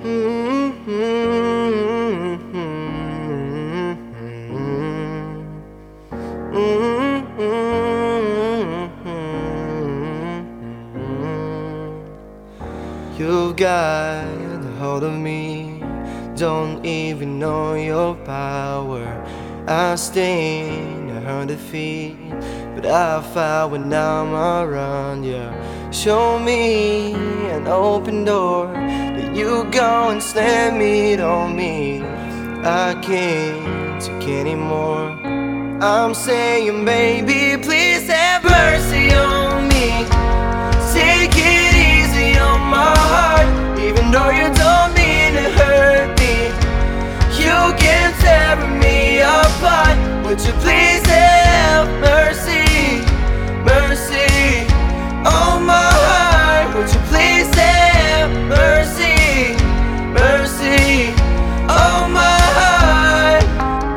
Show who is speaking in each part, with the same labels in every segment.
Speaker 1: You've got a hold of me, don't even know your power. I sting 100 feet, but I fight when I'm around you. Show me an open door that you go and slam it on me. I can't take anymore. I'm saying, baby, please have mercy on me. Take it easy on my heart, even though you don't mean to hurt me. You can tear me apart. Would you please have mercy, mercy on my heart? Would you please have mercy, mercy on my heart?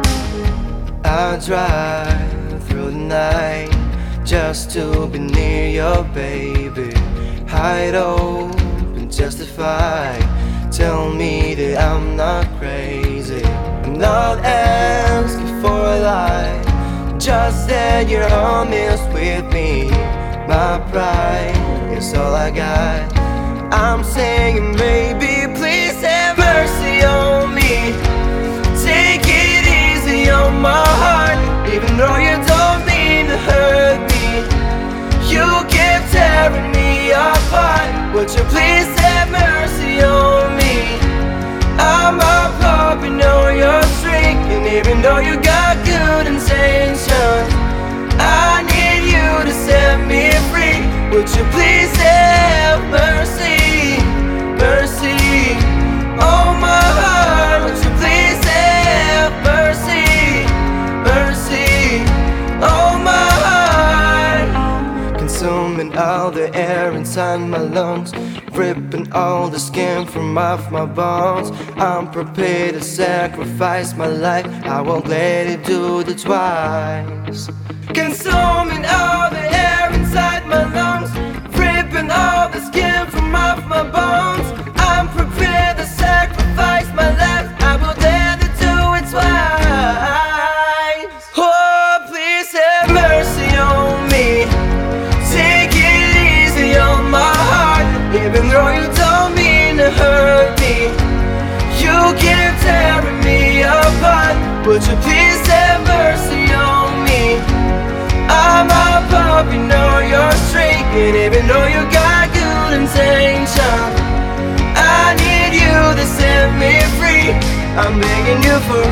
Speaker 1: I drive through the night just to be near your baby. Hide open, justify. Tell me that I'm not crazy. I'm not asking for a lie, just that you're honest with me. My pride is all I got. I'm saying, baby, please have mercy on me. Take it easy on my heart, even though you don't mean to hurt me. You keep tearing me apart. Would you please have mercy on me? I'm a puppy, know you're shrinking, even though you got good intentions. I need you to set me free. Would you please have mercy, mercy on my heart? Would you please have mercy, mercy on my heart? Consuming all the air inside my lungs, ripping all the skin from off my bones. I'm prepared to sacrifice my life, I won't let it do the twice. Consuming all the air inside my lungs, ripping all the skin from off my bones. I'm prepared to sacrifice my life, I won't let it do it twice. Oh, please have mercy on me. Take it easy on my heart, even though you don't mean to hurt me. You keep tearing me apart. Would you please have mercy on me? I'm a puppy, know you're shrinking, even though you got good intentions. I need you to set me free. I'm begging you for